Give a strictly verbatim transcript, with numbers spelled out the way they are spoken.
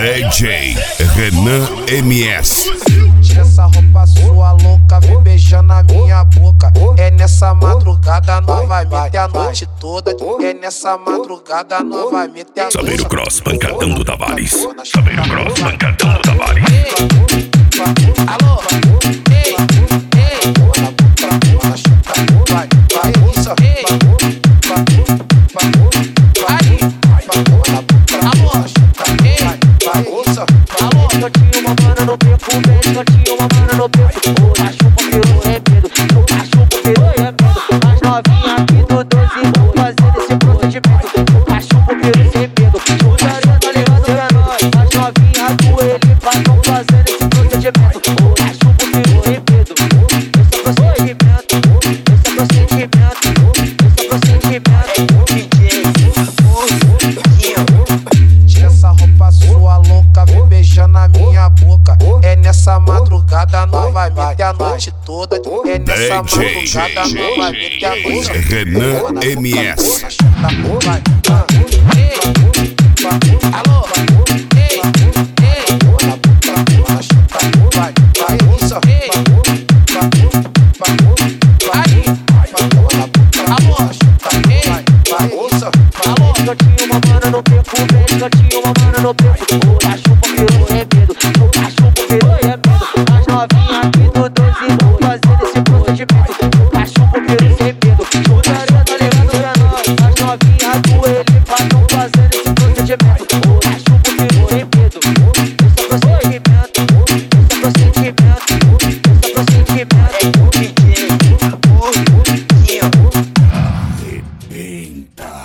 D J Renan M S. Tira essa roupa sua louca, vem beijando a minha boca. É nessa madrugada, nós vai meter a noite toda. É nessa madrugada, nós vai meter a noite. Saber o Cross, pancadão do Tavares. Saber o Cross, pancadão do Tavares. Alô, ei, ei, vai, vai, isso, ei, aí, alô, ei, vai, isso, alô, só tinha uma mana no beco, bem, só tinha uma mana no beco. O cachorro virou remedo, o cachorro virou remedo. As novinhas aqui do doze vão fazer esse procedimento. O cachorro virou remedo, o Daria tá ligado pra nós. As novinhas do Elipa vão fazer esse procedimento. O cachorro virou remedo, esse é procedimento, esse é procedimento, esse é procedimento. D J tira essa roupa sua louca, vem beijando a minha boca. É nessa madrugada, nós vai meter a noite toda. É nessa madrugada, nós vai meter a noite. Renan M S. Vai, ei, alô, ei, ei, vai, vai, isso, ei, aí, alô, ei, vai, isso, alô. só tinha uma mana no beco, bem, só tinha uma mana no beco. O cachorro virou remedo, o cachorro virou remedo. As novinhas aqui do doze vão fazer esse procedimento. O cachorro virou remedo, o Daria tá ligado pra nós. As novinhas do Elipa vão fazer esse procedimento. O cachorro virou remedo, esse é procedimento, esse é procedimento, esse é procedimento. D J Arrebenta.